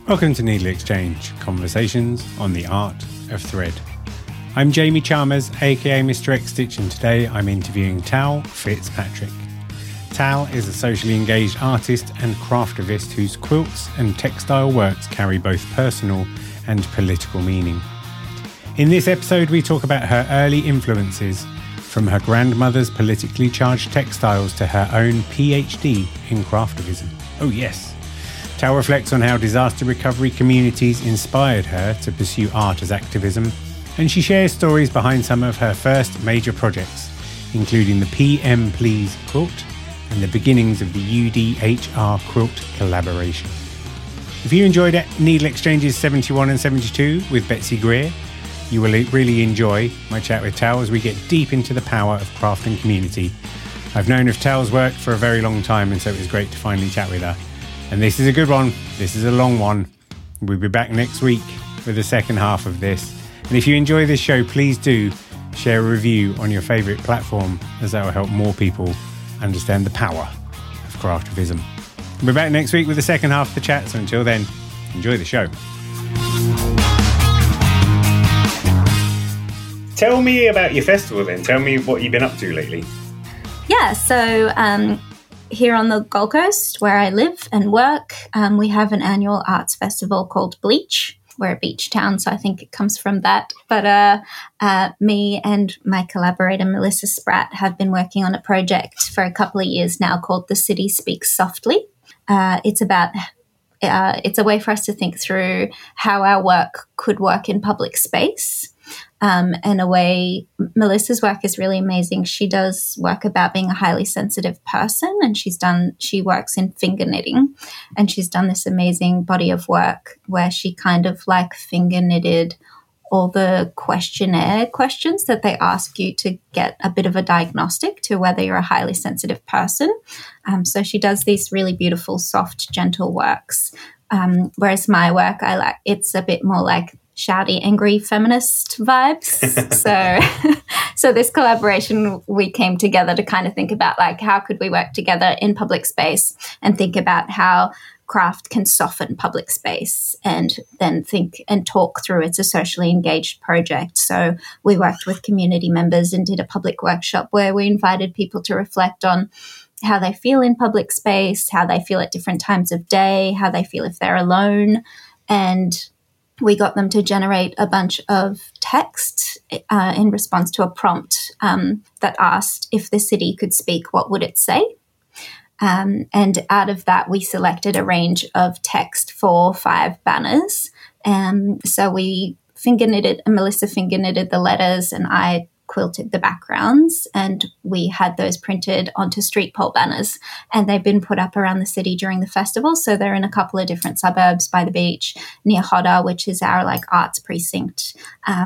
Welcome to Needle Exchange, conversations on the art of thread. I'm Jamie Chalmers, aka Mr. X-Stitch, and today I'm interviewing Tal Fitzpatrick. Tal is a socially engaged artist and craftivist whose quilts and textile works carry both personal and political meaning. In this episode, we talk about her early influences, from her grandmother's politically charged textiles to her own PhD in craftivism. Oh yes. Tal reflects on how disaster recovery communities inspired her to pursue art as activism, and she shares stories behind some of her first major projects, including the PM Please quilt and the beginnings of the UDHR quilt collaboration. If you enjoyed Needle Exchanges 71 and 72 with Betsy Greer, you will really enjoy my chat with Tal as we get deep into the power of craft and community. I've known of Tal's work for a very long time, and so it was great to finally chat with her. And this is a good one. This is a long one. We'll be back next week with the second half of this. And if you enjoy this show, please do share a review on your favourite platform, as that will help more people understand the power of craftivism. We'll be back next week with the second half of the chat. So until then, enjoy the show. Tell me about your festival then. Tell me what you've been up to lately. Yeah, so here on the Gold Coast, where I live and work, we have an annual arts festival called Bleach. We're a beach town, so I think it comes from that. But me and my collaborator, Melissa Spratt, have been working on a project for a couple of years now called The City Speaks Softly. It's a way for us to think through how our work could work in public space. And a way, Melissa's work is really amazing. She does work about being a highly sensitive person, and she works in finger knitting, and she's done this amazing body of work where she kind of like finger knitted all the questionnaire questions that they ask you to get a bit of a diagnostic to whether you're a highly sensitive person. So she does these really beautiful, soft, gentle works. Whereas my work, it's a bit more like shouty, angry feminist vibes. So this collaboration, we came together to kind of think about like how could we work together in public space and think about how craft can soften public space, and then think and talk through. It's a socially engaged project. So we worked with community members and did a public workshop where we invited people to reflect on how they feel in public space, how they feel at different times of day, how they feel if they're alone. And we got them to generate a bunch of text in response to a prompt that asked if the city could speak, what would it say? And out of that, we selected a range of text for 5 banners. So we Melissa finger knitted the letters, and I quilted the backgrounds, and we had those printed onto street pole banners, and they've been put up around the city during the festival. So they're in a couple of different suburbs by the beach, near Hodder, which is our like arts precinct.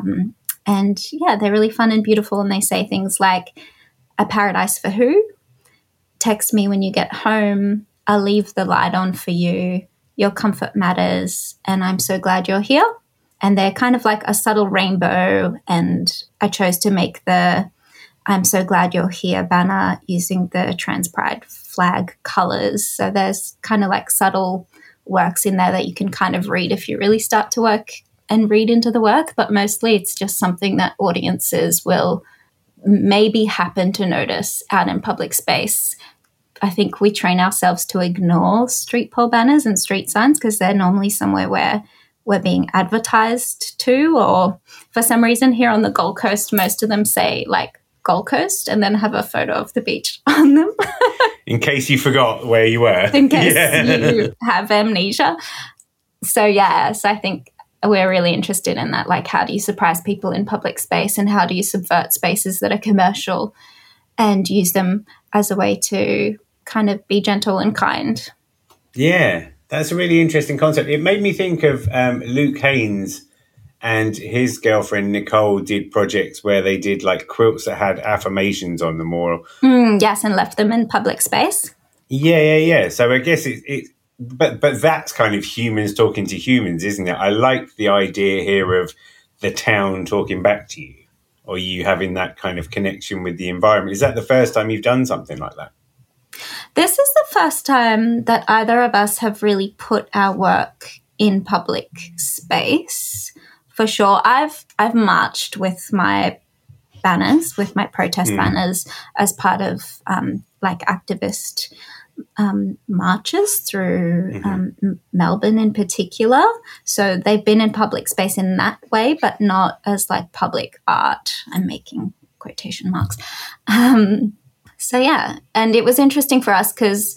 And yeah, they're really fun and beautiful, and they say things like, a paradise for who? Text me when you get home. I'll leave the light on for you. Your comfort matters, and I'm so glad you're here. And they're kind of like a subtle rainbow, and I chose to make the I'm so glad you're here banner using the Trans Pride flag colours. So there's kind of like subtle works in there that you can kind of read if you really start to work and read into the work, but mostly it's just something that audiences will maybe happen to notice out in public space. I think we train ourselves to ignore street pole banners and street signs because they're normally somewhere where we're being advertised to, or for some reason here on the Gold Coast, most of them say like Gold Coast and then have a photo of the beach on them. In case you forgot where you were. In case you have amnesia. So I think we're really interested in that. Like, how do you surprise people in public space, and how do you subvert spaces that are commercial and use them as a way to kind of be gentle and kind? Yeah. That's a really interesting concept. It made me think of Luke Haynes and his girlfriend Nicole did projects where they did like quilts that had affirmations on them, or yes, and left them in public space. Yeah. So I guess but that's kind of humans talking to humans, isn't it? I like the idea here of the town talking back to you, or you having that kind of connection with the environment. Is that the first time you've done something like that? This is the first time that either of us have really put our work in public space, for sure. I've marched with my banners, with my protest banners, as part of like activist marches through Melbourne in particular. So they've been in public space in that way, but not as like public art. I'm making quotation marks. So yeah, and it was interesting for us because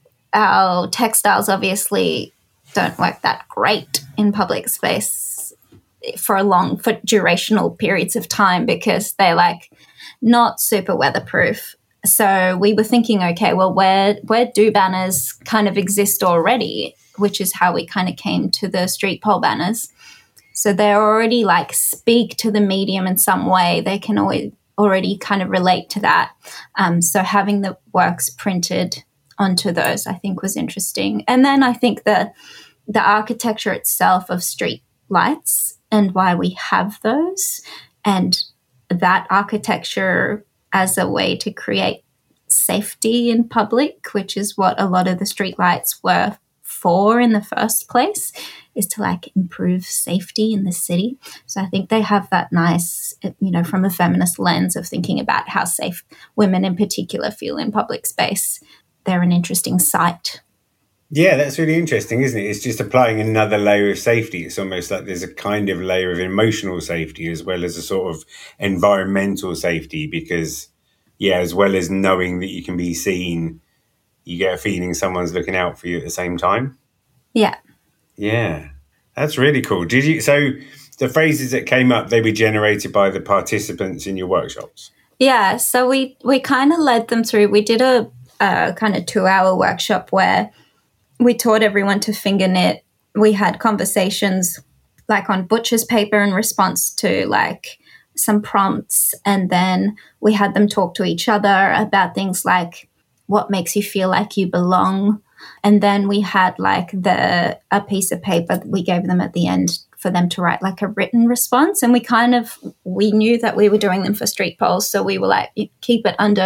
our textiles obviously don't work that great in public space for durational periods of time because they're like not super weatherproof. So we were thinking, okay, well, where do banners kind of exist already, which is how we kind of came to the street pole banners. So they already like speak to the medium in some way. They can already kind of relate to that. So having the works printed onto those, I think, was interesting. And then I think the architecture itself of street lights and why we have those, and that architecture as a way to create safety in public, which is what a lot of the street lights were for in the first place, is to like improve safety in the city. So I think they have that nice, from a feminist lens of thinking about how safe women in particular feel in public space. They're an interesting sight. Yeah, that's really interesting, isn't it? It's just applying another layer of safety. It's almost like there's a kind of layer of emotional safety as well as a sort of environmental safety because, yeah, as well as knowing that you can be seen, you get a feeling someone's looking out for you at the same time. Yeah. Yeah, that's really cool. So the phrases that came up, they were generated by the participants in your workshops? Yeah, so we kind of led them through. We did a kind of 2-hour workshop where we taught everyone to finger knit. We had conversations like on butcher's paper in response to like some prompts. And then we had them talk to each other about things like what makes you feel like you belong. And then we had like a piece of paper that we gave them at the end for them to write like a written response. And we knew that we were doing them for street polls. So we were like, keep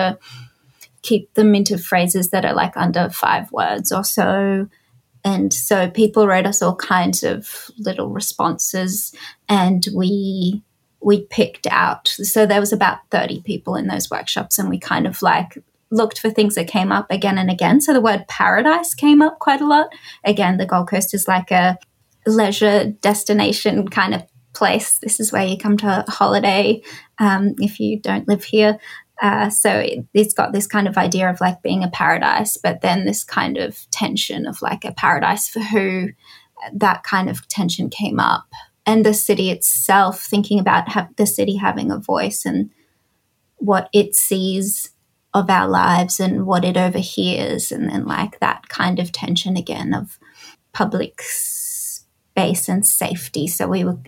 them into phrases that are like under 5 words or so. And so people wrote us all kinds of little responses and we picked out. So there was about 30 people in those workshops and we kind of like looked for things that came up again and again. So the word paradise came up quite a lot. Again, the Gold Coast is like a leisure destination kind of place. This is where you come to holiday if you don't live here. So it's got this kind of idea of like being a paradise, but then this kind of tension of like a paradise for who. That kind of tension came up. And the city itself, thinking about the city having a voice and what it sees of our lives and what it overhears, and then like that kind of tension again of public space and safety. So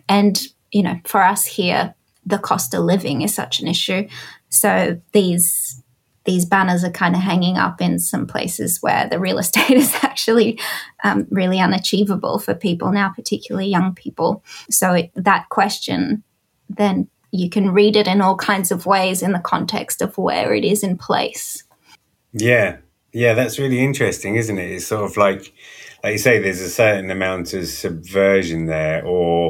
for us here, the cost of living is such an issue. So these banners are kind of hanging up in some places where the real estate is actually really unachievable for people now, particularly young people. So that question, then you can read it in all kinds of ways in the context of where it is in place. Yeah, that's really interesting, isn't it? It's sort of like you say, there's a certain amount of subversion there,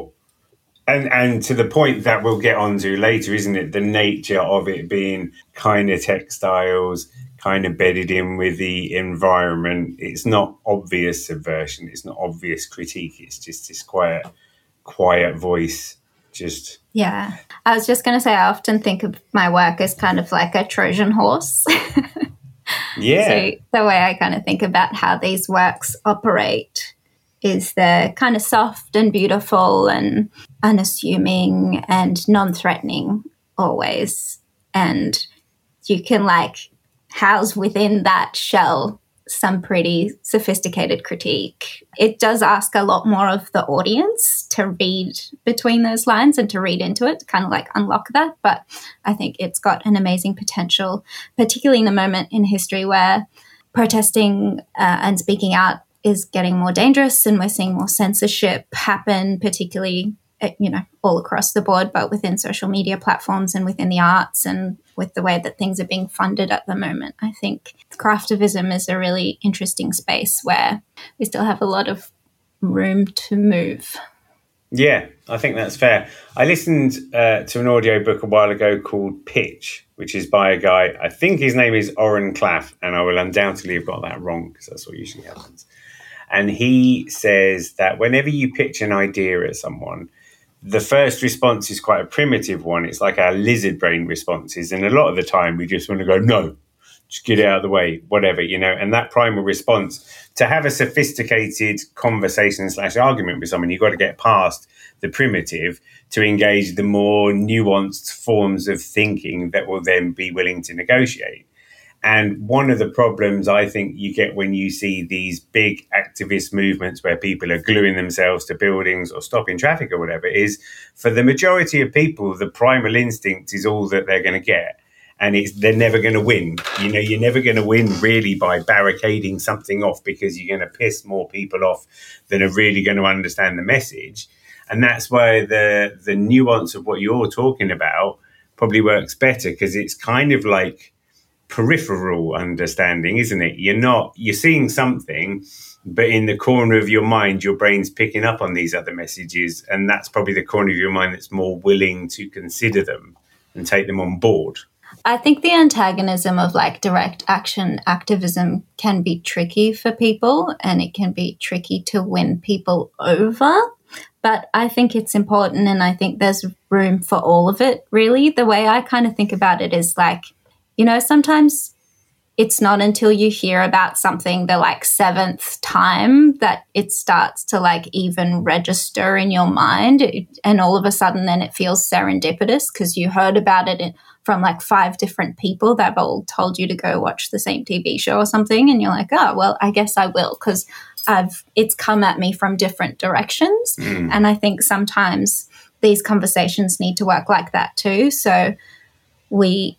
and to the point that we'll get onto later, isn't it? The nature of it being kind of textiles, kind of bedded in with the environment. It's not obvious subversion. It's not obvious critique. It's just this quiet voice. Yeah. I was just going to say, I often think of my work as kind of like a Trojan horse. Yeah. So the way I kind of think about how these works operate is they're kind of soft and beautiful and unassuming and non-threatening always. And you can like house within that shell some pretty sophisticated critique. It does ask a lot more of the audience to read between those lines and to read into it, to kind of like unlock that. But I think it's got an amazing potential, particularly in a moment in history where protesting and speaking out is getting more dangerous and we're seeing more censorship happen, particularly, all across the board, but within social media platforms and within the arts and with the way that things are being funded at the moment. I think craftivism is a really interesting space where we still have a lot of room to move. Yeah, I think that's fair. I listened to an audiobook a while ago called Pitch, which is by a guy, I think his name is Oren Klaff, and I will undoubtedly have got that wrong because that's what usually happens. And he says that whenever you pitch an idea at someone, the first response is quite a primitive one. It's like our lizard brain responses. And a lot of the time we just want to go, no, just get it out of the way, whatever, and that primal response to have a sophisticated conversation / argument with someone, you've got to get past the primitive to engage the more nuanced forms of thinking that will then be willing to negotiate. And one of the problems I think you get when you see these big activist movements where people are gluing themselves to buildings or stopping traffic or whatever is for the majority of people, the primal instinct is all that they're going to get. And they're never going to win. You're never going to win really by barricading something off because you're going to piss more people off than are really going to understand the message. And that's why the nuance of what you're talking about probably works better because it's kind of like peripheral understanding, isn't it? You're seeing something, but in the corner of your mind, your brain's picking up on these other messages. And that's probably the corner of your mind that's more willing to consider them and take them on board. I think the antagonism of like direct action activism can be tricky for people and it can be tricky to win people over. But I think it's important and I think there's room for all of it, really. The way I kind of think about it is like, sometimes it's not until you hear about something the like 7th time that it starts to like even register in your mind. And all of a sudden then it feels serendipitous because you heard about it from like 5 different people that have all told you to go watch the same TV show or something. And you're like, oh, well, I guess I will because it's come at me from different directions. And I think sometimes these conversations need to work like that too. So we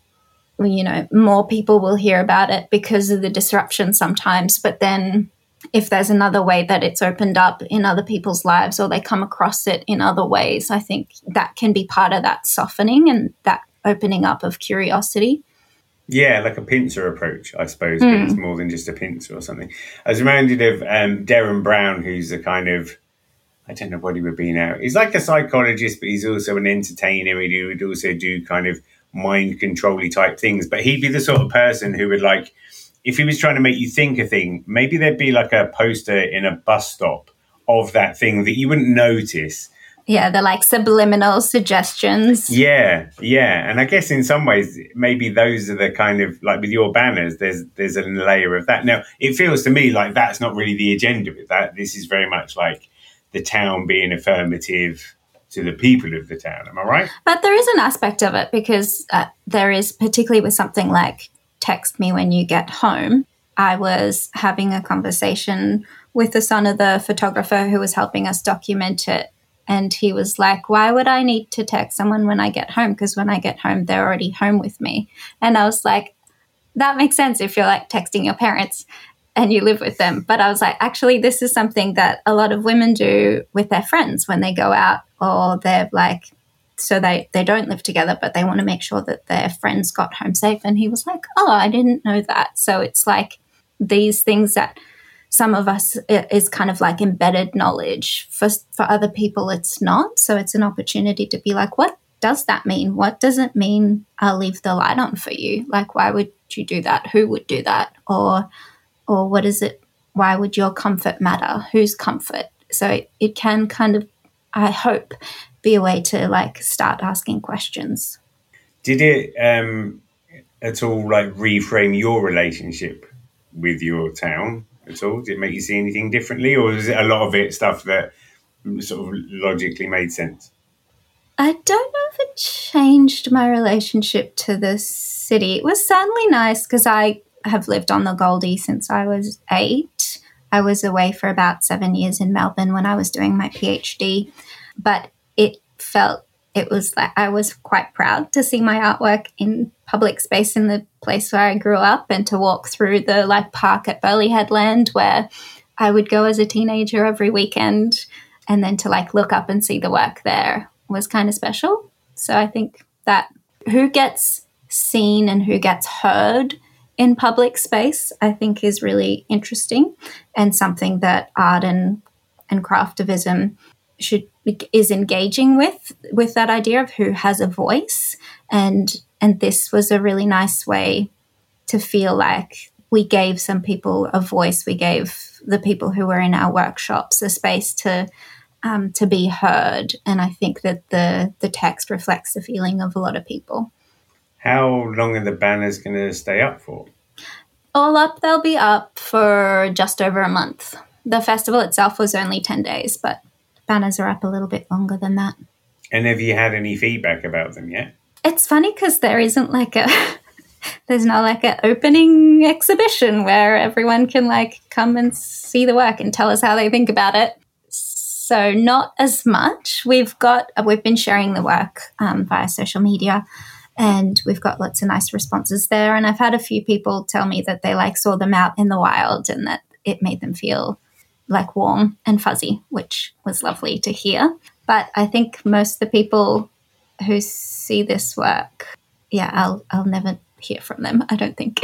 more people will hear about it because of the disruption sometimes. But then if there's another way that it's opened up in other people's lives or they come across it in other ways, I think that can be part of that softening and that opening up of curiosity. Yeah, like a pincer approach, I suppose, but it's more than just a pincer or something. I was reminded of Derren Brown, who's a kind of, I don't know what he would be now. He's like a psychologist, but he's also an entertainer. He would also do kind of mind control-y type things. But he'd be the sort of person who would like, if he was trying to make you think a thing, maybe there'd be like a poster in a bus stop of that thing that you wouldn't notice. Yeah, they're like subliminal suggestions. Yeah. And I guess in some ways, maybe those are the kind of, like with your banners, there's a layer of that. Now, it feels to me like that's not really the agenda with that. This is very much like the town being affirmative to the people of the town. Am I right? But there is an aspect of it because there is, particularly with something like text me when you get home. I was having a conversation with the son of the photographer who was helping us document it. And he was like, why would I need to text someone when I get home? Because when I get home, they're already home with me. And I was like, that makes sense if you're like texting your parents and you live with them. But I was like, actually, this is something that a lot of women do with their friends when they go out or they're like, so they don't live together, but they want to make sure that their friends got home safe. And he was like, oh, I didn't know that. So it's like these things that some of us is kind of like embedded knowledge. For other people, it's not. So it's an opportunity to be like, what does that mean? What does it mean I'll leave the light on for you? Like, why would you do that? Who would do that? Or what is it? Why would your comfort matter? Whose comfort? So it can kind of, I hope, be a way to like start asking questions. Did it at all like reframe your relationship with your town at all? Did it make you see anything differently, or was it a lot of it stuff that sort of logically made sense? I don't know if it changed my relationship to the city. It was certainly nice because I have lived on the Goldie since I was 8. I was away for about 7 years in Melbourne when I was doing my PhD, but it was like I was quite proud to see my artwork in public space in the place where I grew up and to walk through the like park at Burleigh Headland where I would go as a teenager every weekend, and then to like look up and see the work there was kind of special. So I think that who gets seen and who gets heard in public space, I think is really interesting and something that art and and craftivism is engaging with that idea of who has a voice, and this was a really nice way to feel like we gave some people a voice. We gave the people who were in our workshops a space to be heard, and I think that the text reflects the feeling of a lot of people. How long are the banners going to stay up for? All up, they'll be up for just over a month. The festival itself was only 10 days, but banners are up a little bit longer than that. And have you had any feedback about them yet? It's funny because there isn't there's no an opening exhibition where everyone can come and see the work and tell us how they think about it. So not as much. We've been sharing the work via social media, and we've got lots of nice responses there. And I've had a few people tell me that they saw them out in the wild and that it made them feel warm and fuzzy, which was lovely to hear. But I think most of the people who see this work, I'll never hear from them, I don't think.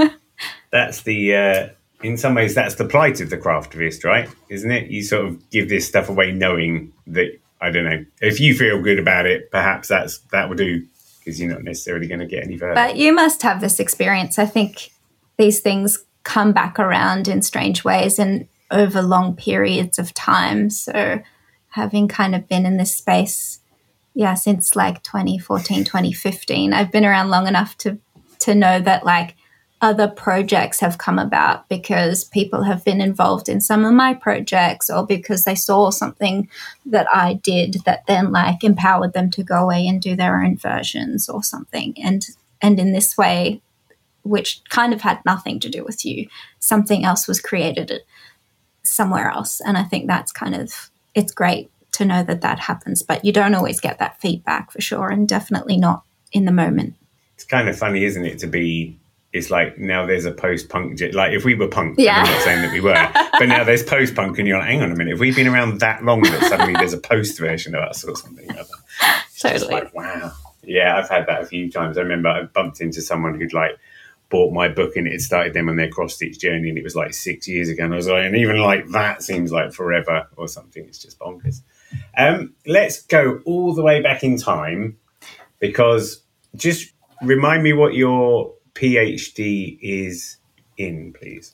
That's in some ways, that's the plight of the craftivist, right? Isn't it? You sort of give this stuff away knowing that, I don't know, if you feel good about it, perhaps that will do, because you're not necessarily going to get any further. But you must have this experience. I think these things come back around in strange ways and over long periods of time. So having kind of been in this space, since 2014, 2015, I've been around long enough to know that other projects have come about because people have been involved in some of my projects, or because they saw something that I did that then empowered them to go away and do their own versions or something. And in this way, which kind of had nothing to do with you, something else was created somewhere else. And I think that's it's great to know that happens, but you don't always get that feedback for sure, and definitely not in the moment. It's kind of funny, isn't it, it's now there's a post-punk, if we were punk, I'm not saying that we were, but now there's post-punk and you're hang on a minute, have we been around that long that suddenly there's a post version of us or something? It's totally. Just wow. Yeah, I've had that a few times. I remember I bumped into someone who'd bought my book and it had started them on their cross-stitch journey, and it was 6 years ago, and I was and even that seems like forever or something. It's just bonkers. Let's go all the way back in time, because just remind me what your PhD is in, please.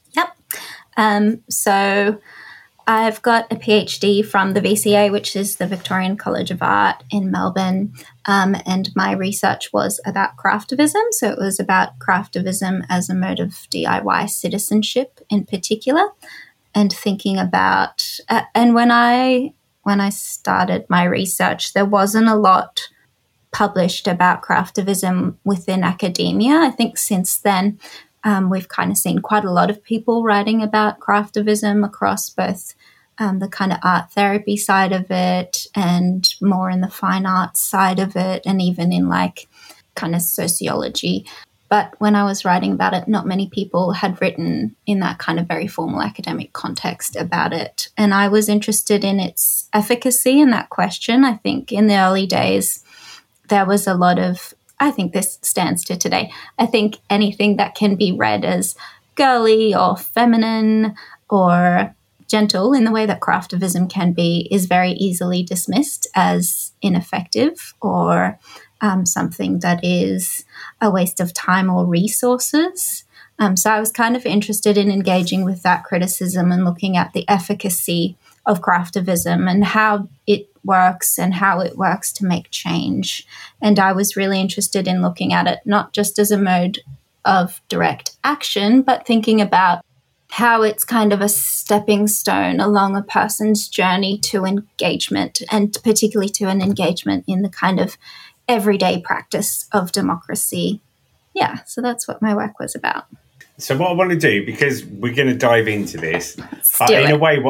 Yep. So I've got a PhD from the VCA, which is the Victorian College of Art in Melbourne, and my research was about craftivism. So it was about craftivism as a mode of DIY citizenship in particular, and thinking about and when I started my research, there wasn't a lot published about craftivism within academia. I think since then we've kind of seen quite a lot of people writing about craftivism across both the kind of art therapy side of it and more in the fine arts side of it, and even in kind of sociology. But when I was writing about it, not many people had written in that kind of very formal academic context about it. And I was interested in its efficacy in that question. I think in the early days, there was a lot of, I think this stands to today, I think anything that can be read as girly or feminine or gentle in the way that craftivism can be is very easily dismissed as ineffective or something that is a waste of time or resources. So I was kind of interested in engaging with that criticism and looking at the efficacy of craftivism and how it works and how it works to make change. And I was really interested in looking at it not just as a mode of direct action, but thinking about how it's kind of a stepping stone along a person's journey to engagement, and particularly to an engagement in the kind of everyday practice of democracy. Yeah, so that's what my work was about. So what I want to do, because we're going to dive into this, but in a way,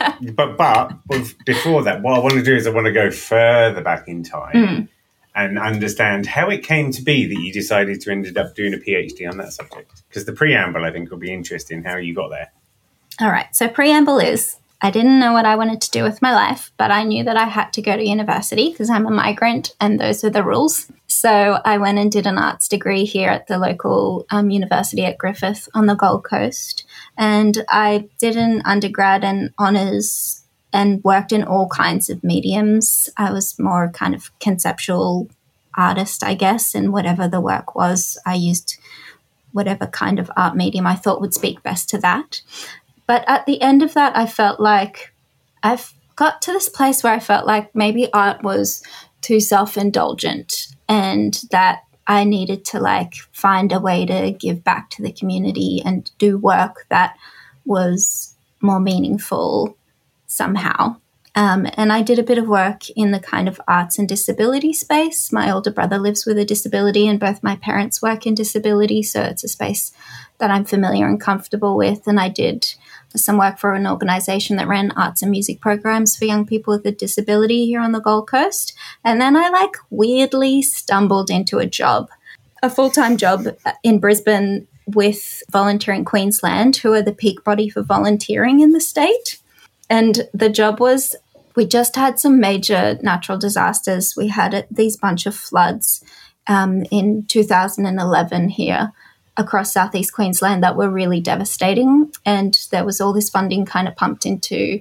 but before that, what I want to do is I want to go further back in time and understand how it came to be that you decided to ended up doing a PhD on that subject. Because the preamble, I think, will be interesting how you got there. All right. So preamble is, I didn't know what I wanted to do with my life, but I knew that I had to go to university because I'm a migrant and those are the rules. So I went and did an arts degree here at the local university at Griffith on the Gold Coast. And I did an undergrad and honours and worked in all kinds of mediums. I was more kind of conceptual artist, I guess, and whatever the work was, I used whatever kind of art medium I thought would speak best to that. But at the end of that, I felt like I've got to this place where I felt like maybe art was too self-indulgent and that I needed to like find a way to give back to the community and do work that was more meaningful somehow. And I did a bit of work in the kind of arts and disability space. My older brother lives with a disability and both my parents work in disability, so it's a space that I'm familiar and comfortable with. And I did some work for an organisation that ran arts and music programs for young people with a disability here on the Gold Coast. And then I like weirdly stumbled into a full-time job in Brisbane with Volunteering Queensland, who are the peak body for volunteering in the state. And the job was, we just had some major natural disasters. We had these bunch of floods in 2011 here across southeast Queensland that were really devastating. And there was all this funding kind of pumped into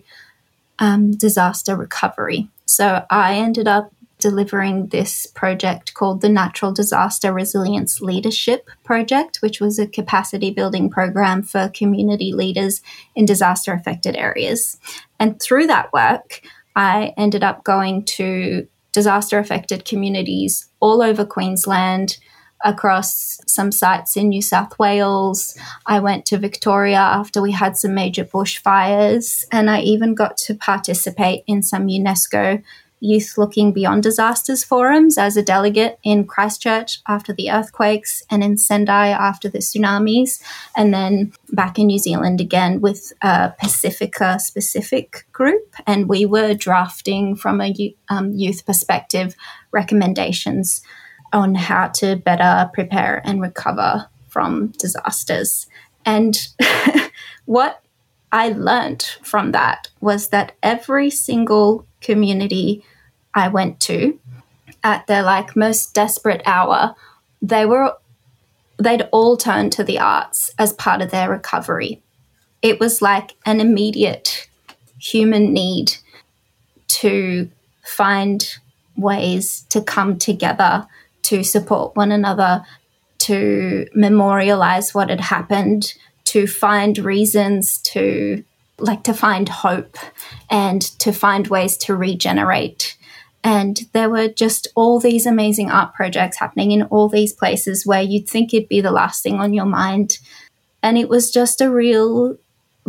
disaster recovery. So I ended up delivering this project called the Natural Disaster Resilience Leadership Project, which was a capacity building program for community leaders in disaster affected areas. And through that work, I ended up going to disaster affected communities all over Queensland, across some sites in New South Wales. I went to Victoria after we had some major bushfires, and I even got to participate in some UNESCO Youth Looking Beyond Disasters forums as a delegate in Christchurch after the earthquakes and in Sendai after the tsunamis, and then back in New Zealand again with a Pacifica-specific group. And we were drafting from a youth perspective recommendations on how to better prepare and recover from disasters. And what I learned from that was that every single community I went to at their like most desperate hour, they'd all turn to the arts as part of their recovery. It was like an immediate human need to find ways to come together, to support one another, to memorialize what had happened, to find reasons to find hope and to find ways to regenerate. And there were just all these amazing art projects happening in all these places where you'd think it'd be the last thing on your mind. And it was just it was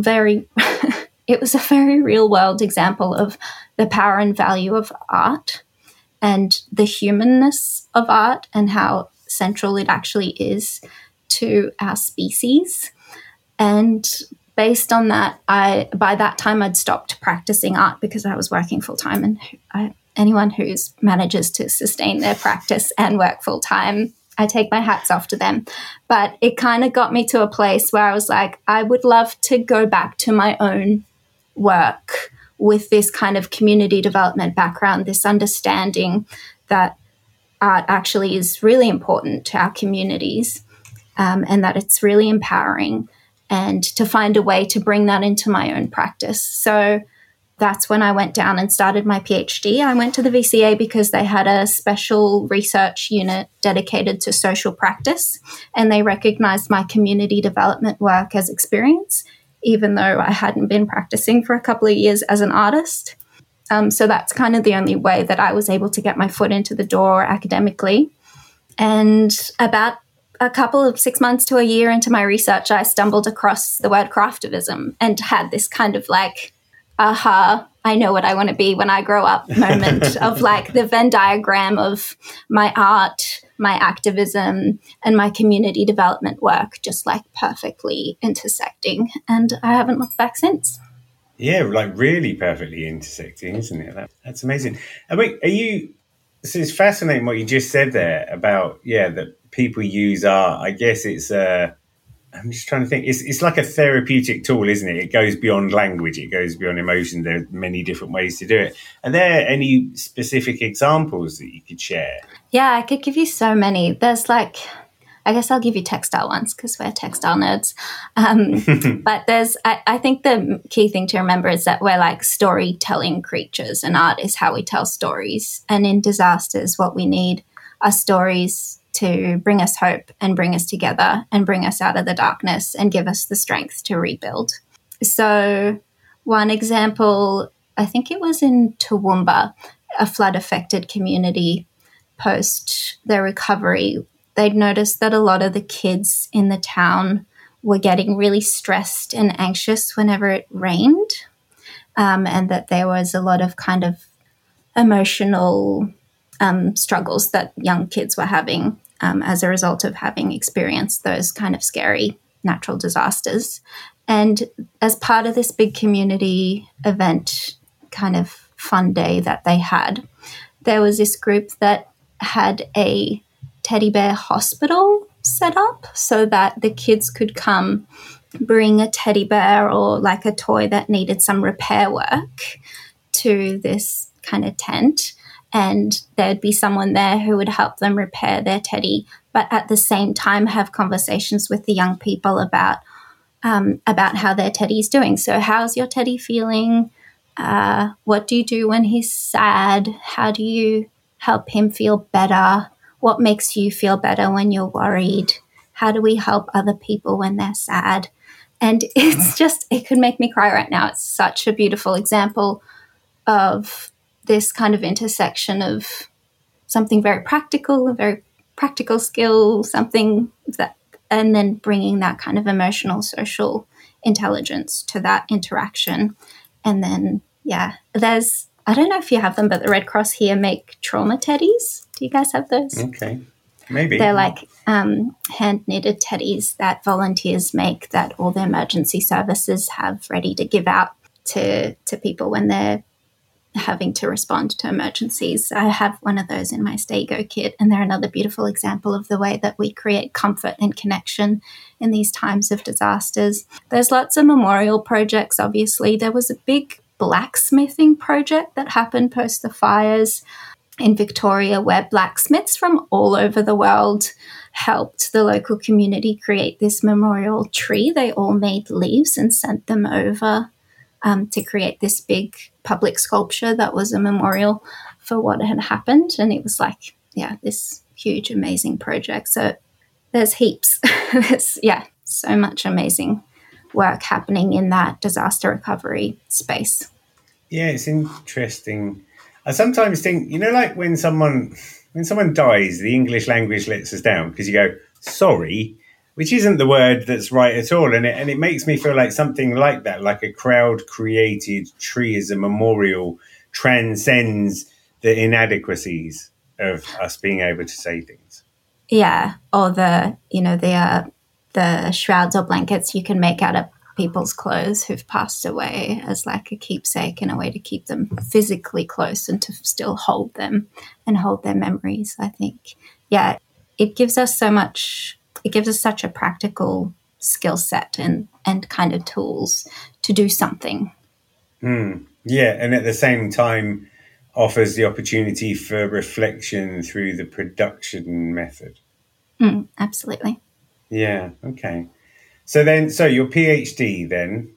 a very real world example of the power and value of art and the humanness of art and how central it actually is to our species. And based on that, by that time I'd stopped practicing art because I was working full time, and anyone who manages to sustain their practice and work full time, I take my hats off to them. But it kind of got me to a place where I was like, I would love to go back to my own work with this kind of community development background, this understanding that art actually is really important to our communities, and that it's really empowering, and to find a way to bring that into my own practice. So that's when I went down and started my PhD. I went to the VCA because they had a special research unit dedicated to social practice, and they recognized my community development work as experience, even though I hadn't been practicing for a couple of years as an artist. So that's kind of the only way that I was able to get my foot into the door academically. And about a couple of 6 months to a year into my research, I stumbled across the word craftivism and had this kind of like, aha, I know what I want to be when I grow up moment of like the Venn diagram of my art, my activism, and my community development work just like perfectly intersecting. And I haven't looked back since. Yeah, like really perfectly intersecting, isn't it? That's amazing. I mean, so it's fascinating what you just said there about, that people use art. I guess it's, I'm just trying to think, it's like a therapeutic tool, isn't it? It goes beyond language, it goes beyond emotion. There are many different ways to do it. Are there any specific examples that you could share? Yeah, I could give you so many. There's like, I guess I'll give you textile ones because we're textile nerds. But I think the key thing to remember is that we're like storytelling creatures, and art is how we tell stories. And in disasters, what we need are stories to bring us hope and bring us together and bring us out of the darkness and give us the strength to rebuild. So one example, I think it was in Toowoomba, a flood-affected community post their recovery. They'd noticed that a lot of the kids in the town were getting really stressed and anxious whenever it rained, and that there was a lot of kind of emotional struggles that young kids were having as a result of having experienced those kind of scary natural disasters. And as part of this big community event kind of fun day that they had, there was this group that had a teddy bear hospital set up so that the kids could come bring a teddy bear or like a toy that needed some repair work to this kind of tent, and there'd be someone there who would help them repair their teddy, but at the same time have conversations with the young people about how their teddy's doing. So how's your teddy feeling? What do you do when he's sad? How do you help him feel better? What makes you feel better when you're worried? How do we help other people when they're sad? And it's just, it could make me cry right now. It's such a beautiful example of this kind of intersection of something very practical, a very practical skill, something that, and then bringing that kind of emotional, social intelligence to that interaction. And then, yeah, there's, I don't know if you have them, but the Red Cross here make trauma teddies. Do you guys have those? Okay, maybe. They're like hand-knitted teddies that volunteers make that all the emergency services have ready to give out to people when they're having to respond to emergencies. I have one of those in my Stay-Go kit, and they're another beautiful example of the way that we create comfort and connection in these times of disasters. There's lots of memorial projects, obviously. There was a big blacksmithing project that happened post the fires in Victoria, where blacksmiths from all over the world helped the local community create this memorial tree. They all made leaves and sent them over to create this big public sculpture that was a memorial for what had happened. And it was like, yeah, this huge, amazing project. So there's heaps. So much amazing work happening in that disaster recovery space. Yeah, it's interesting. I sometimes think, like when someone dies, the English language lets us down because you go, sorry, which isn't the word that's right at all. And it makes me feel like something like that, like a crowd-created tree as a memorial, transcends the inadequacies of us being able to say things. Yeah, or the shrouds or blankets you can make out of people's clothes who've passed away as like a keepsake and a way to keep them physically close and to still hold them and hold their memories. I think, yeah, it gives us so much. It gives us such a practical skill set and kind of tools to do something. Yeah, and at the same time offers the opportunity for reflection through the production method. Absolutely. Yeah, okay. So your PhD then.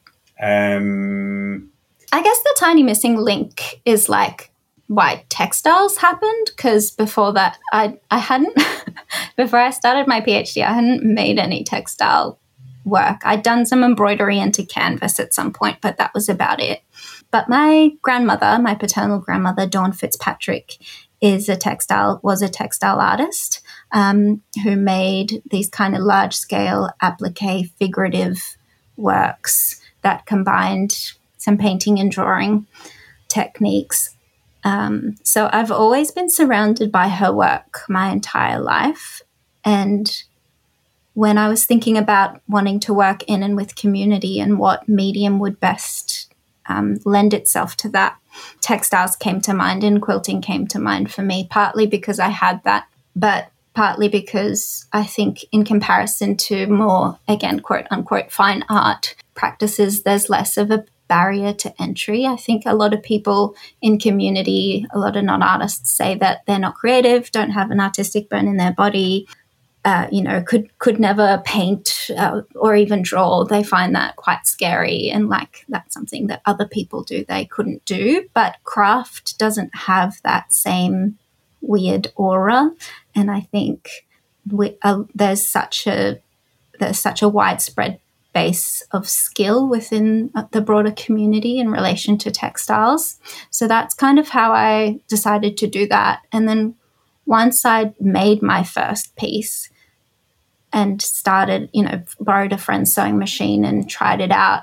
I guess the tiny missing link is like why textiles happened, because before that I hadn't before I started my PhD I hadn't made any textile work. I'd done some embroidery into canvas at some point, but that was about it. But my grandmother, my paternal grandmother, Dawn Fitzpatrick, was a textile artist who made these kind of large-scale applique figurative works that combined some painting and drawing techniques. So I've always been surrounded by her work my entire life. And when I was thinking about wanting to work in and with community and what medium would best lend itself to that, textiles came to mind and quilting came to mind for me, partly because I had that, but partly because I think in comparison to more, again, quote unquote, fine art practices, there's less of a barrier to entry. I think a lot of people in community, a lot of non-artists say that they're not creative, don't have an artistic bone in their body, could never paint or even draw. They find that quite scary, and like that's something that other people do they couldn't do. But craft doesn't have that same weird aura, and I think there's such a widespread base of skill within the broader community in relation to textiles. So that's kind of how I decided to do that. And then once I'd made my first piece and started, borrowed a friend's sewing machine and tried it out,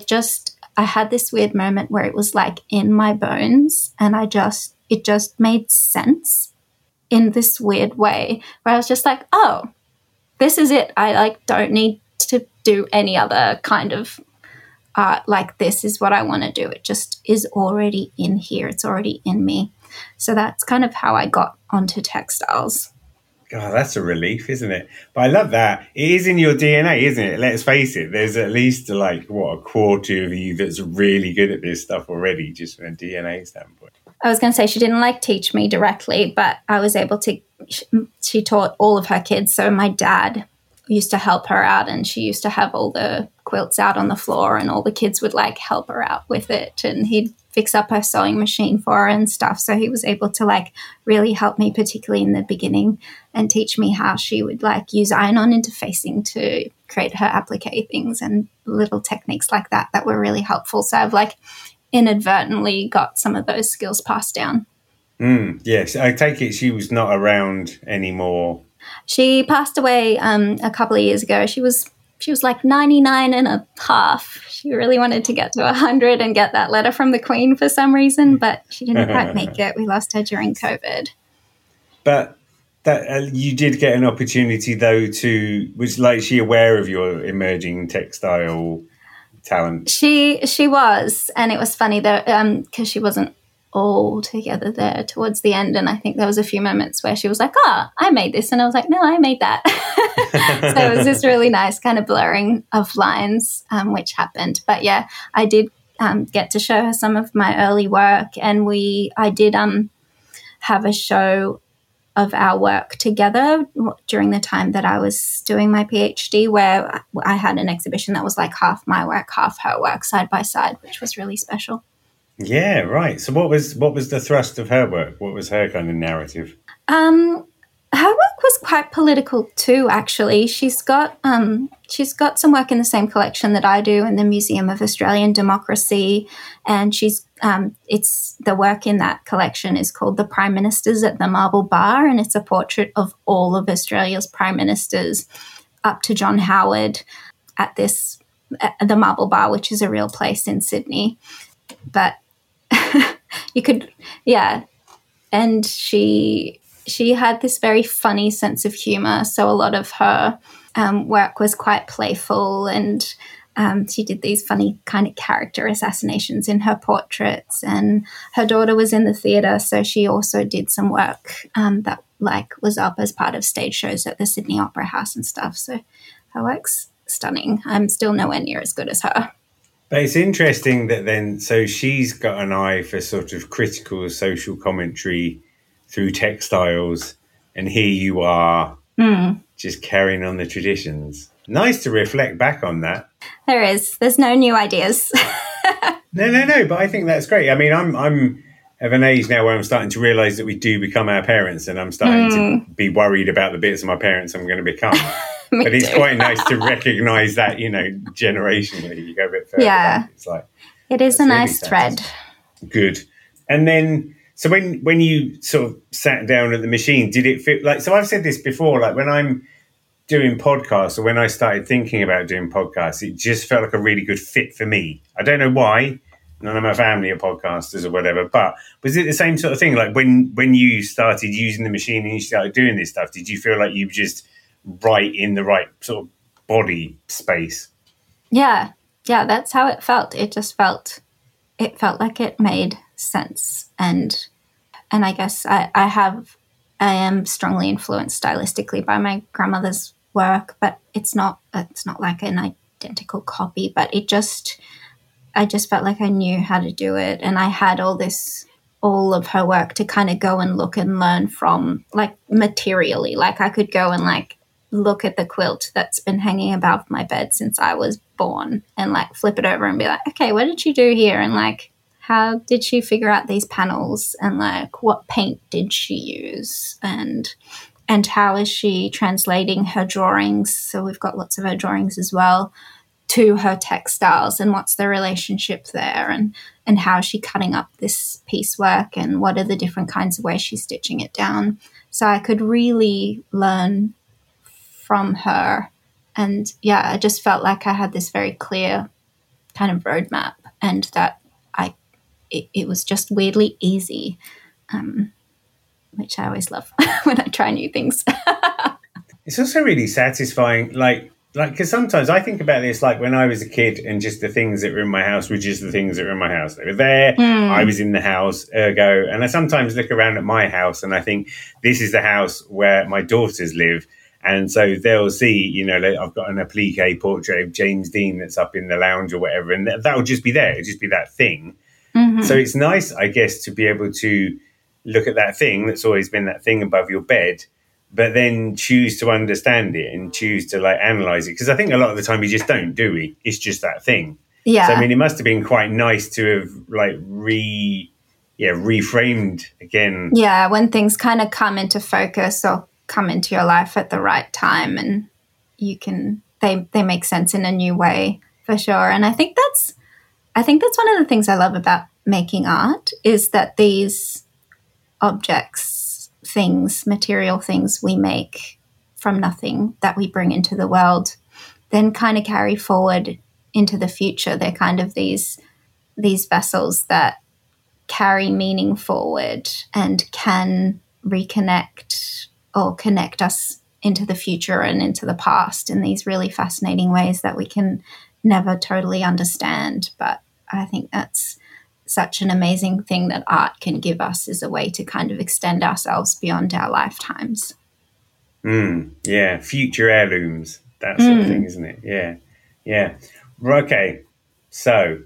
I had this weird moment where it was like in my bones, and it just made sense in this weird way where I was just like, oh, this is it. I don't need to do any other kind of art. Like, this is what I want to do. It just is already in here. It's already in me. So that's kind of how I got onto textiles. God, that's a relief, isn't it? But I love that. It is in your DNA, isn't it? Let's face it. There's at least a quarter of you that's really good at this stuff already, just from a DNA standpoint. I was going to say she didn't teach me directly, but I was able to. She taught all of her kids. So my dad used to help her out, and she used to have all the quilts out on the floor, and all the kids would help her out with it, and he'd fix up her sewing machine for her and stuff. So he was able to really help me, particularly in the beginning, and teach me how she would use iron-on interfacing to create her applique things and little techniques like that were really helpful. So I've inadvertently got some of those skills passed down. Yes, I take it she was not around anymore. She passed away a couple of years ago. She was 99 and a half. She really wanted to get to 100 and get that letter from the Queen for some reason, but she didn't quite make it. We lost her during COVID. But that you did get an opportunity, though, was she aware of your emerging textile talent? She was, and it was funny though, because she wasn't all together there towards the end, and I think there was a few moments where she was like, I made this, and I was like, no, I made that. So it was this really nice kind of blurring of lines, which happened. But yeah, I did get to show her some of my early work, and I did have a show of our work together during the time that I was doing my PhD, where I had an exhibition that was half my work, half her work, side by side, which was really special. Yeah, right. So what was the thrust of her work? What was her kind of narrative? Her work was quite political too, actually. She's got some work in the same collection that I do in the Museum of Australian Democracy, and it's the work in that collection is called The Prime Ministers at the Marble Bar, and it's a portrait of all of Australia's prime ministers up to John Howard at the Marble Bar, which is a real place in Sydney. But you could, yeah. And she had this very funny sense of humor. So a lot of her work was quite playful, and she did these funny kind of character assassinations in her portraits. And her daughter was in the theatre, so she also did some work that was up as part of stage shows at the Sydney Opera House and stuff. So her work's stunning. I'm still nowhere near as good as her. But it's interesting that then, so she's got an eye for sort of critical social commentary through textiles, and here you are just carrying on the traditions. Nice to reflect back on that. There's no new ideas. No, but I think that's great. I mean, I'm of an age now where I'm starting to realise that we do become our parents, and I'm starting to be worried about the bits of my parents I'm going to become. But it's quite nice to recognise that, generationally, you go a bit further. Yeah, back. It's it is a nice thread. Good. And then, so when you sort of sat down at the machine, did it feel so I've said this before, when I'm doing podcasts, or when I started thinking about doing podcasts, it just felt like a really good fit for me. I don't know why. None of my family are podcasters or whatever, but was it the same sort of thing? When you started using the machine and you started doing this stuff, did you feel like you were just right in the right sort of body space? Yeah, that's how it felt. It just felt like it made sense, and I guess I am strongly influenced stylistically by my grandmother's work, but it's not like an identical copy, but I just felt like I knew how to do it, and I had all of her work to kind of go and look and learn from, materially. I could go and look at the quilt that's been hanging above my bed since I was born and like flip it over and be like, okay, what did she do here? And like, how did she figure out these panels? And like, what paint did she use? And how is she translating her drawings? So we've got lots of her drawings as well to her textiles, and what's the relationship there, and how is she cutting up this piecework, and what are the different kinds of ways she's stitching it down. So I could really learn from her. And yeah, I just felt like I had this very clear kind of roadmap, and that it was just weirdly easy, which I always love when I try new things. It's also really satisfying, like because sometimes I think about this, like when I was a kid and just the things that were in my house were just the things that were in my house. They were there, I was in the house, ergo. And I sometimes look around at my house and I think this is the house where my daughters live. And so they'll see, you know, like I've got an applique portrait of James Dean that's up in the lounge or whatever, and that'll just be there. It'll just be that thing. Mm-hmm. So it's nice, I guess, to be able to look at that thing that's always been that thing above your bed, but then choose to understand it and choose to like analyze it. Because I think a lot of the time we just don't, do we? It's just that thing. Yeah. So I mean, it must have been quite nice to have like reframed again. Yeah, when things kind of come into focus or come into your life at the right time, and they make sense in a new way, for sure. And I think that's one of the things I love about making art, is that these objects, things, material things we make from nothing that we bring into the world, then kind of carry forward into the future. They're kind of these vessels that carry meaning forward and can reconnect or connect us into the future and into the past in these really fascinating ways that we can never totally understand. But I think that's such an amazing thing that art can give us, as a way to kind of extend ourselves beyond our lifetimes. Yeah, future heirlooms, that sort of thing, isn't it? Yeah. Okay, so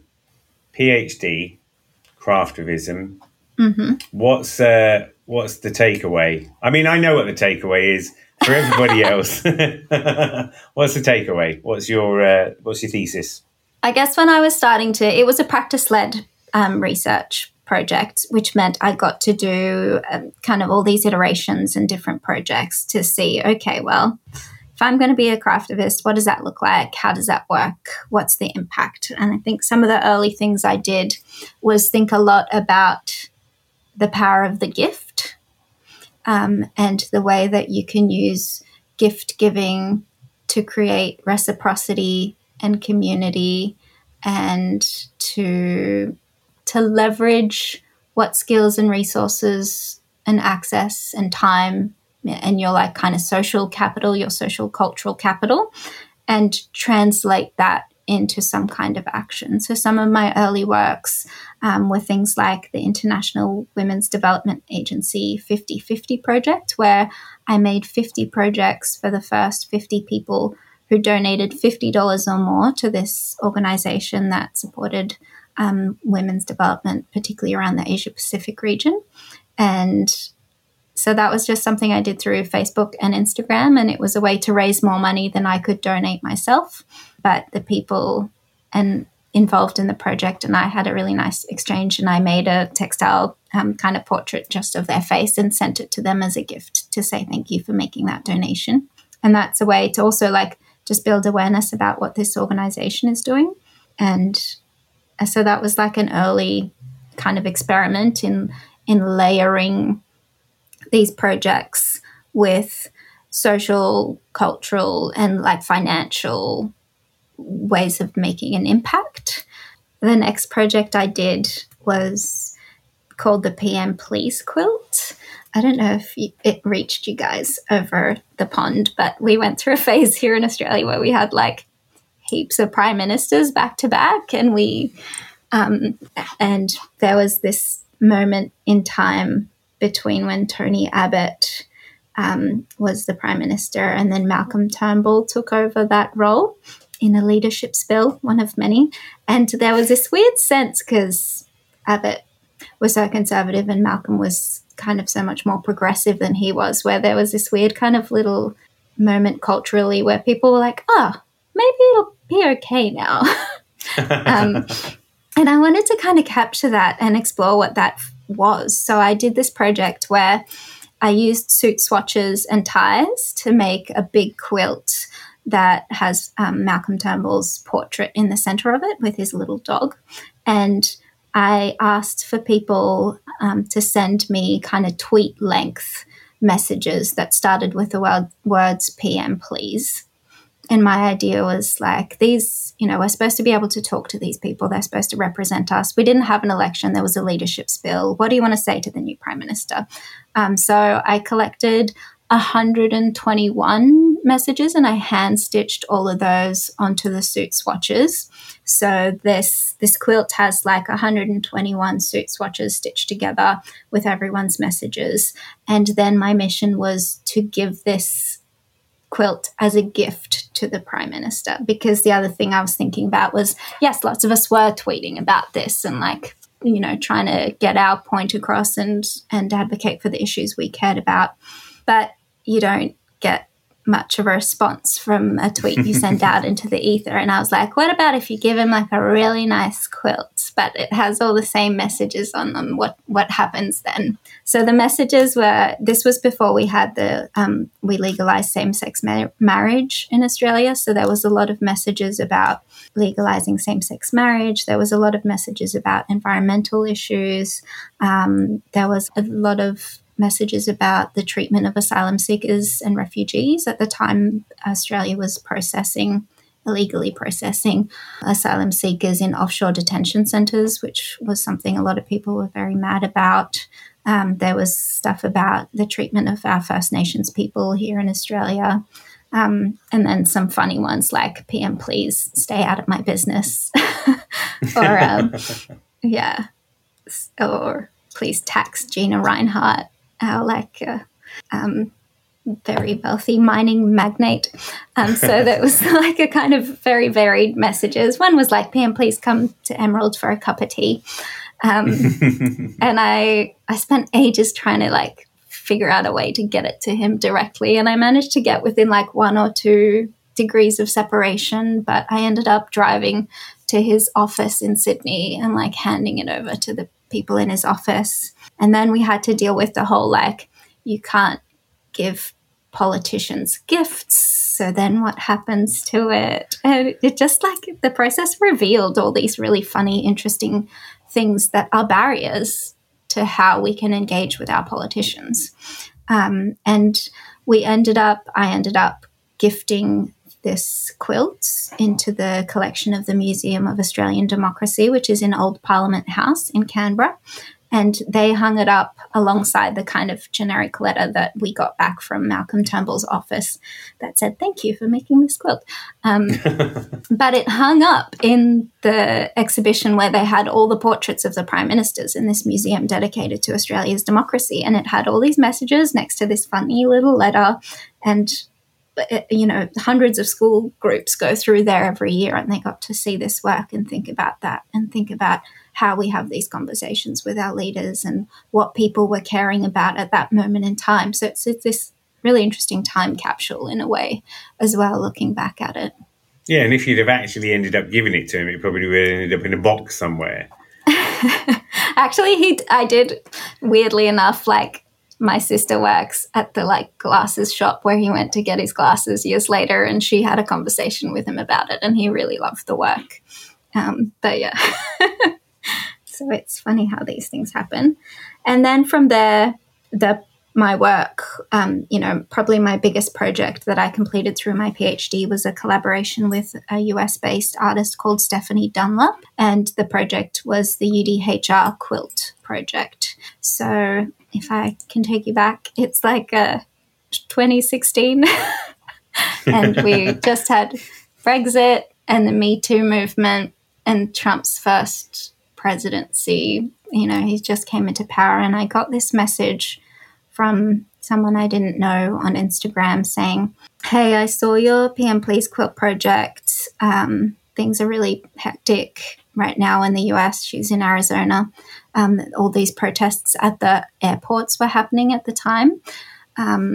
PhD, craftivism. Mm-hmm. What's the takeaway? I mean, I know what the takeaway is. For everybody else, what's the takeaway? What's your thesis? I guess when I was starting to, it was a practice-led research project, which meant I got to do kind of all these iterations and different projects to see, okay, well, if I'm going to be a craftivist, what does that look like? How does that work? What's the impact? And I think some of the early things I did was think a lot about the power of the gift, and the way that you can use gift giving to create reciprocity and community, and to leverage what skills and resources and access and time and your like kind of social capital, your social cultural capital, and translate that into some kind of action. So some of my early works were things like the International Women's Development Agency 50/50 project, where I made 50 projects for the first 50 people who donated $50 or more to this organization that supported women's development, particularly around the Asia Pacific region. And so that was just something I did through Facebook and Instagram, and it was a way to raise more money than I could donate myself. But the people involved in the project and I had a really nice exchange, and I made a textile kind of portrait just of their face and sent it to them as a gift to say thank you for making that donation. And that's a way to also like just build awareness about what this organization is doing. And so that was like an early kind of experiment in layering these projects with social, cultural, and like financial ways of making an impact. The next project I did was called the PM Please quilt. I don't know if it reached you guys over the pond, but we went through a phase here in Australia where we had like heaps of prime ministers back to back, and and there was this moment in time between when Tony Abbott was the prime minister and then Malcolm Turnbull took over that role in a leadership spill, one of many. And there was this weird sense, because Abbott was so conservative and Malcolm was kind of so much more progressive than he was, where there was this weird kind of little moment culturally where people were like, oh, maybe it'll be okay now. And I wanted to kind of capture that and explore what that was. So I did this project where I used suit swatches and ties to make a big quilt that has Malcolm Turnbull's portrait in the center of it with his little dog. And I asked for people to send me kind of tweet length messages that started with the words PM please. And my idea was like, these, we're supposed to be able to talk to these people. They're supposed to represent us. We didn't have an election. There was a leadership spill. What do you want to say to the new Prime Minister? So I collected 121 messages and I hand-stitched all of those onto the suit swatches. So this quilt has like 121 suit swatches stitched together with everyone's messages. And then my mission was to give this quilt as a gift to the Prime Minister, because the other thing I was thinking about was, yes, lots of us were tweeting about this and like, trying to get our point across and advocate for the issues we cared about. But you don't get much of a response from a tweet you send out into the ether. And I was like, what about if you give him like a really nice quilt, but it has all the same messages on them? What happens then? So the messages were, this was before we had we legalized same-sex marriage in Australia. So there was a lot of messages about legalizing same-sex marriage. There was a lot of messages about environmental issues. There was a lot of messages about the treatment of asylum seekers and refugees. At the time, Australia was illegally processing asylum seekers in offshore detention centres, which was something a lot of people were very mad about. There was stuff about the treatment of our First Nations people here in Australia. And then some funny ones like, PM, please stay out of my business. Or please tax Gina Reinhart, our very wealthy mining magnate. So that was like a kind of very varied messages. One was like, PM, please come to Emerald for a cup of tea. And I spent ages trying to like figure out a way to get it to him directly. And I managed to get within like 1 or 2 degrees of separation, but I ended up driving to his office in Sydney and like handing it over to the people in his office. And then we had to deal with the whole like, you can't give politicians gifts, so then what happens to it? And it just like the process revealed all these really funny, interesting things that are barriers to how we can engage with our politicians. And I ended up gifting this quilt into the collection of the Museum of Australian Democracy, which is in Old Parliament House in Canberra. And they hung it up alongside the kind of generic letter that we got back from Malcolm Turnbull's office that said, thank you for making this quilt. But it hung up in the exhibition where they had all the portraits of the prime ministers in this museum dedicated to Australia's democracy. And it had all these messages next to this funny little letter. And, hundreds of school groups go through there every year, and they got to see this work and think about that and think about how we have these conversations with our leaders and what people were caring about at that moment in time. So it's this really interesting time capsule in a way as well, looking back at it. Yeah, and if you'd have actually ended up giving it to him, it probably would have ended up in a box somewhere. Actually, I did, weirdly enough, like my sister works at the glasses shop where he went to get his glasses years later, and she had a conversation with him about it, and he really loved the work. But yeah. So it's funny how these things happen. And then from there, my work, probably my biggest project that I completed through my PhD was a collaboration with a US-based artist called Stephanie Dunlop. And the project was the UDHR Quilt Project. So if I can take you back, it's like 2016. And we just had Brexit and the Me Too movement and Trump's first presidency. He just came into power, and I got this message from someone I didn't know on Instagram saying, hey, I saw your PM Please Quilt project. Things are really hectic right now in the US. She's in Arizona. All these protests at the airports were happening at the time. And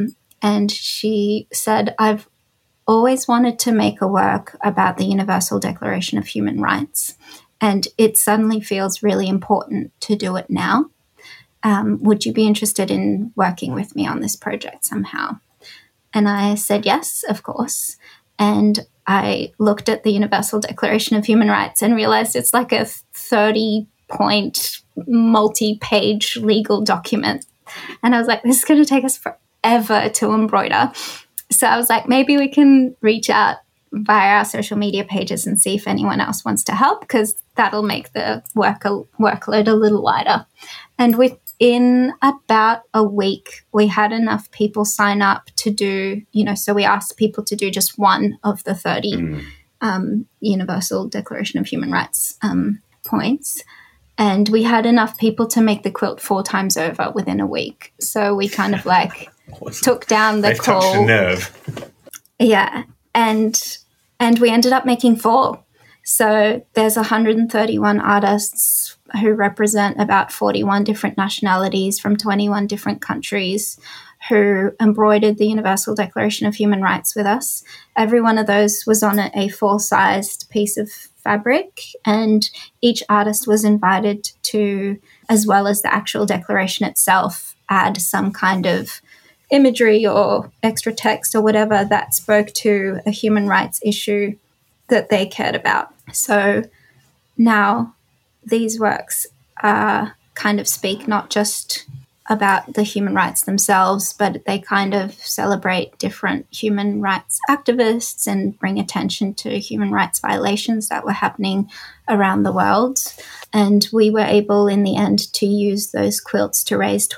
and she said, I've always wanted to make a work about the Universal Declaration of Human Rights, and it suddenly feels really important to do it now. Would you be interested in working with me on this project somehow? And I said yes, of course. And I looked at the Universal Declaration of Human Rights and realized it's like a 30-point, multi-page legal document. And I was like, this is going to take us forever to embroider. So I was like, maybe we can reach out via our social media pages and see if anyone else wants to help, because that'll make the workload a little lighter. And within about a week, we had enough people sign up to do, so we asked people to do just one of the 30 Universal Declaration of Human Rights points. And we had enough people to make the quilt 4 times over within a week. So we kind of took down the call. Touched a nerve. Yeah. And we ended up making 4. So there's 131 artists who represent about 41 different nationalities from 21 different countries who embroidered the Universal Declaration of Human Rights with us. Every one of those was on a full-sized piece of fabric, and each artist was invited to, as well as the actual declaration itself, add some kind of imagery or extra text or whatever that spoke to a human rights issue that they cared about. So now these works kind of speak not just about the human rights themselves, but they kind of celebrate different human rights activists and bring attention to human rights violations that were happening around the world. And we were able in the end to use those quilts to raise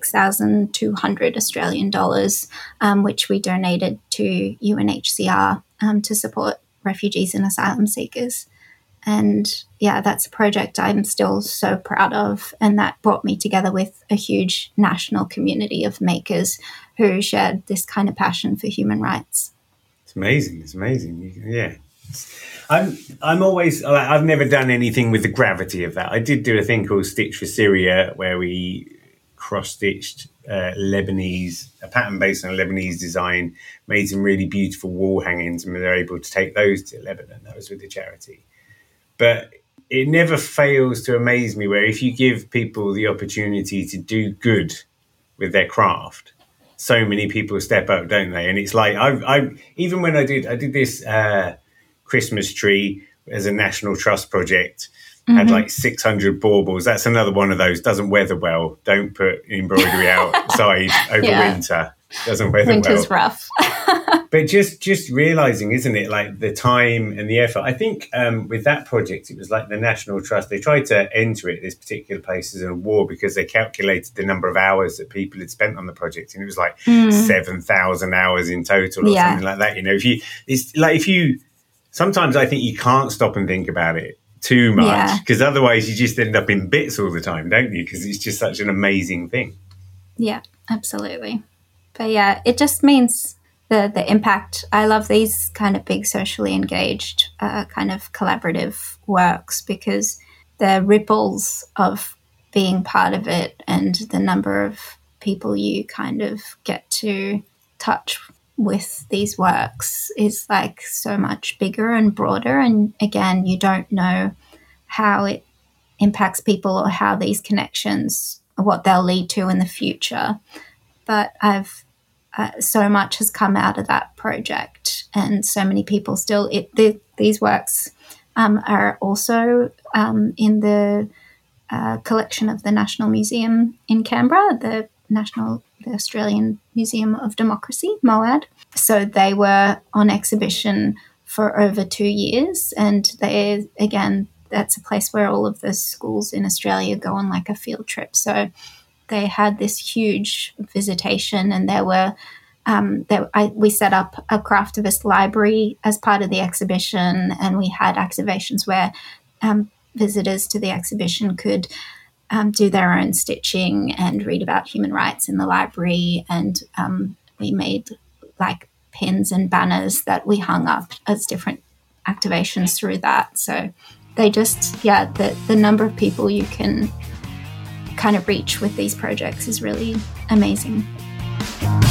26,200 Australian dollars, which we donated to UNHCR to support refugees and asylum seekers. And yeah, that's a project I'm still so proud of. And that brought me together with a huge national community of makers who shared this kind of passion for human rights. It's amazing. It's amazing. Yeah. I'm always, I've never done anything with the gravity of that. I did do a thing called Stitch for Syria, where we cross-stitched a pattern based on a Lebanese design, made some really beautiful wall hangings, and we were able to take those to Lebanon. That was with the charity. But it never fails to amaze me where if you give people the opportunity to do good with their craft, so many people step up, don't they? And it's like, I even when I did this Christmas tree as a National Trust project, had like 600 baubles. That's another one of those, doesn't weather well. Don't put embroidery outside over winter. Doesn't weather Winter's well. Rough. But just realizing, isn't it, like the time and the effort. I think with that project, it was like the National Trust. They tried to enter it, this particular place, as an award because they calculated the number of hours that people had spent on the project, and it was like 7,000 hours in total or something like that. If you sometimes I think you can't stop and think about it too much because otherwise you just end up in bits all the time, don't you? Because it's just such an amazing thing. Yeah, absolutely. But yeah, it just means the impact. I love these kind of big socially engaged kind of collaborative works because the ripples of being part of it and the number of people you kind of get to touch with these works is like so much bigger and broader. And again, you don't know how it impacts people or how these connections, what they'll lead to in the future. But so much has come out of that project, and so many people still. These works are also in the collection of the National Museum in Canberra, the Australian Museum of Democracy, MOAD. So they were on exhibition for over 2 years, and that's a place where all of the schools in Australia go on like a field trip. So they had this huge visitation, and we set up a craftivist library as part of the exhibition, and we had activations where visitors to the exhibition could do their own stitching and read about human rights in the library. And we made like pins and banners that we hung up as different activations through that. So they just, the number of people you can kind of reach with these projects is really amazing.